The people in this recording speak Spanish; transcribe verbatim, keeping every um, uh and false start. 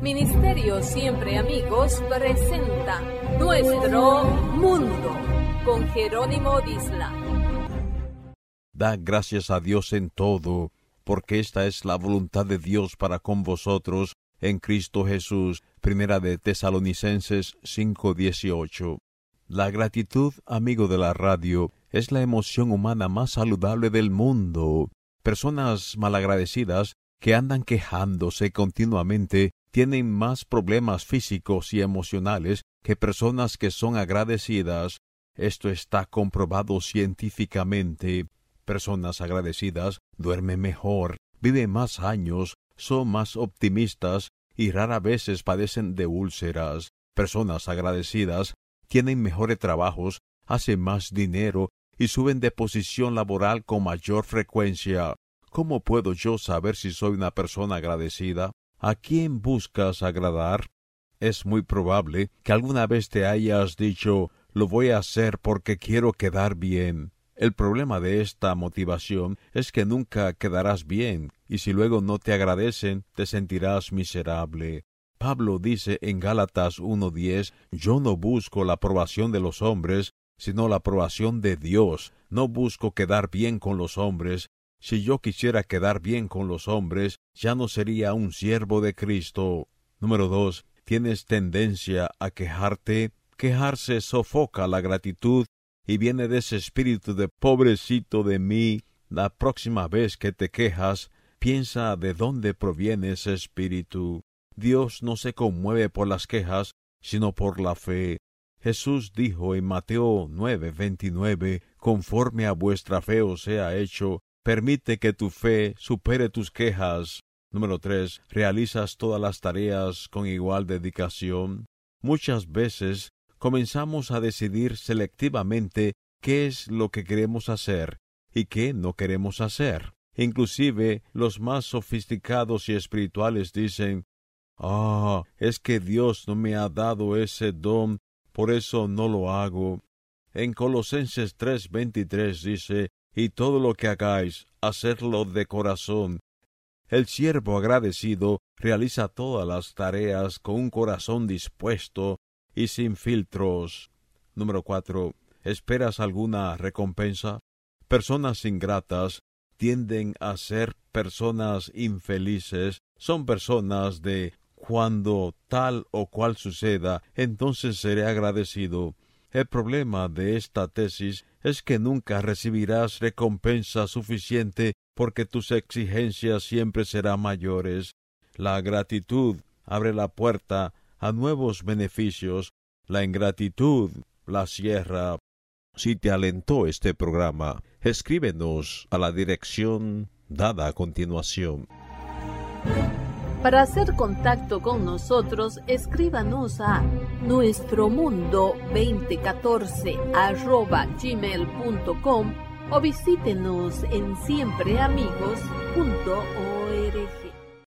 Ministerio Siempre Amigos presenta Nuestro Mundo con Jerónimo Disla. Da gracias a Dios en todo, porque esta es la voluntad de Dios para con vosotros en Cristo Jesús. Primera de Tesalonicenses cinco dieciocho. La gratitud, amigo de la radio, es la emoción humana más saludable del mundo. Personas malagradecidas que andan quejándose continuamente tienen más problemas físicos y emocionales que personas que son agradecidas. Esto está comprobado científicamente. Personas agradecidas duermen mejor, viven más años, son más optimistas y rara veces padecen de úlceras. Personas agradecidas tienen mejores trabajos, hacen más dinero y suben de posición laboral con mayor frecuencia. ¿Cómo puedo yo saber si soy una persona agradecida? ¿A quién buscas agradar? Es muy probable que alguna vez te hayas dicho, lo voy a hacer porque quiero quedar bien. El problema de esta motivación es que nunca quedarás bien, y si luego no te agradecen, te sentirás miserable. Pablo dice en Gálatas uno diez, yo no busco la aprobación de los hombres, sino la aprobación de Dios. No busco quedar bien con los hombres. Si yo quisiera quedar bien con los hombres, ya no sería un siervo de Cristo. Número dos. ¿Tienes tendencia a quejarte? Quejarse sofoca la gratitud y viene de ese espíritu de pobrecito de mí. La próxima vez que te quejas, piensa de dónde proviene ese espíritu. Dios no se conmueve por las quejas, sino por la fe. Jesús dijo en Mateo nueve veintinueve, conforme a vuestra fe os sea hecho, permite que tu fe supere tus quejas. Número tres. ¿Realizas todas las tareas con igual dedicación? Muchas veces comenzamos a decidir selectivamente qué es lo que queremos hacer y qué no queremos hacer. Inclusive los más sofisticados y espirituales dicen, ah, es que Dios no me ha dado ese don, por eso no lo hago. En Colosenses tres veintitrés dice, y todo lo que hagáis, hacedlo de corazón. El siervo agradecido realiza todas las tareas con un corazón dispuesto y sin filtros. Número cuatro. ¿Esperas alguna recompensa? Personas ingratas tienden a ser personas infelices. Son personas de cuando tal o cual suceda, entonces seré agradecido. El problema de esta tesis es que nunca recibirás recompensa suficiente porque tus exigencias siempre serán mayores. La gratitud abre la puerta a nuevos beneficios, la ingratitud la cierra. Si te alentó este programa, escríbenos a la dirección dada a continuación. Para hacer contacto con nosotros, escríbanos a nuestromundo veinte catorce arroba gmail punto com o visítenos en siempreamigos punto org.